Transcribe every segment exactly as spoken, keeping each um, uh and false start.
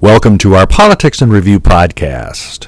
Welcome to our Politics in Review podcast.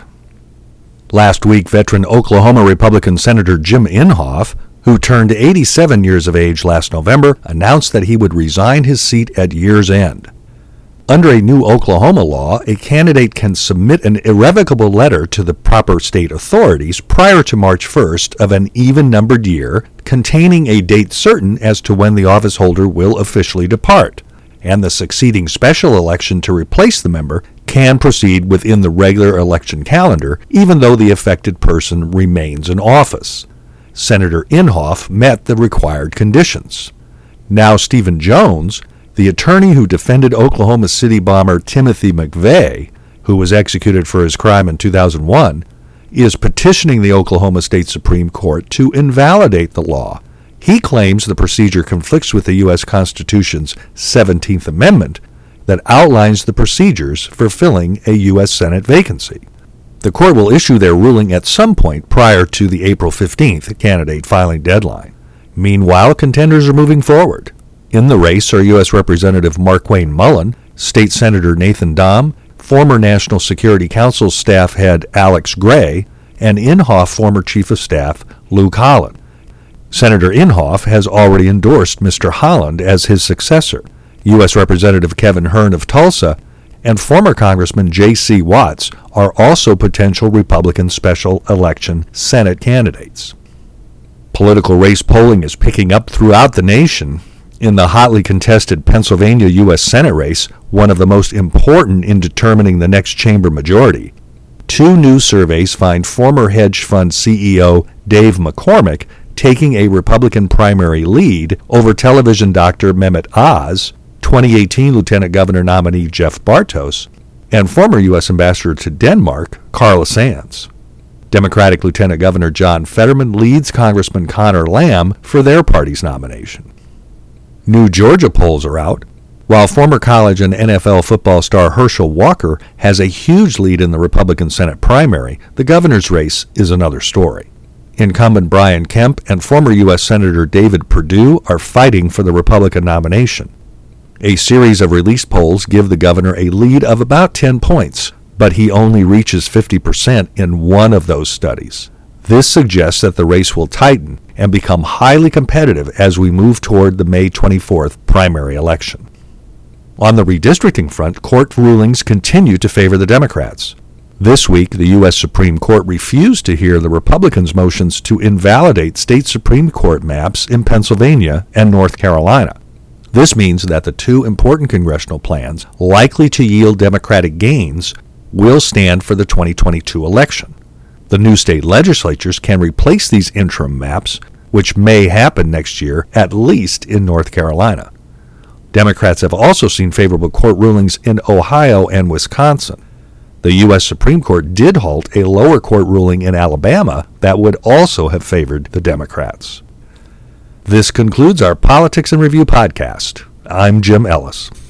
Last week, veteran Oklahoma Republican Senator Jim Inhofe, who turned eighty-seven years of age last November, announced that he would resign his seat at year's end. Under a new Oklahoma law, a candidate can submit an irrevocable letter to the proper state authorities prior to March first of an even-numbered year containing a date certain as to when the office holder will officially depart, and the succeeding special election to replace the member can proceed within the regular election calendar, even though the affected person remains in office. Senator Inhofe met the required conditions. Now Stephen Jones, the attorney who defended Oklahoma City bomber Timothy McVeigh, who was executed for his crime in two thousand one, is petitioning the Oklahoma State Supreme Court to invalidate the law. He claims the procedure conflicts with the U S Constitution's seventeenth Amendment that outlines the procedures for filling a U S Senate vacancy. The court will issue their ruling at some point prior to the April fifteenth candidate filing deadline. Meanwhile, contenders are moving forward. In the race are U S Representative Markwayne Mullin, State Senator Nathan Dahm, former National Security Council staff head Alex Gray, and Inhofe former Chief of Staff Luke Holland. Senator Inhofe has already endorsed Mister Holland as his successor. U S Representative Kevin Hern of Tulsa and former Congressman J C Watts are also potential Republican special election Senate candidates. Political race polling is picking up throughout the nation. In the hotly contested Pennsylvania U S Senate race, one of the most important in determining the next chamber majority, two new surveys find former hedge fund C E O Dave McCormick taking a Republican primary lead over television doctor Mehmet Oz, twenty eighteen Lieutenant Governor nominee Jeff Bartos, and former U S Ambassador to Denmark, Carla Sands. Democratic Lieutenant Governor John Fetterman leads Congressman Conor Lamb for their party's nomination. New Georgia polls are out. While former college and N F L football star Herschel Walker has a huge lead in the Republican Senate primary, the governor's race is another story. Incumbent Brian Kemp and former U S Senator David Perdue are fighting for the Republican nomination. A series of released polls give the governor a lead of about ten points, but he only reaches fifty percent in one of those studies. This suggests that the race will tighten and become highly competitive as we move toward the May twenty-fourth primary election. On the redistricting front, court rulings continue to favor the Democrats. This week, the U S Supreme Court refused to hear the Republicans' motions to invalidate state Supreme Court maps in Pennsylvania and North Carolina. This means that the two important congressional plans, likely to yield Democratic gains, will stand for the twenty twenty-two election. The new state legislatures can replace these interim maps, which may happen next year, at least in North Carolina. Democrats have also seen favorable court rulings in Ohio and Wisconsin. The U S Supreme Court did halt a lower court ruling in Alabama that would also have favored the Democrats. This concludes our Politics in Review podcast. I'm Jim Ellis.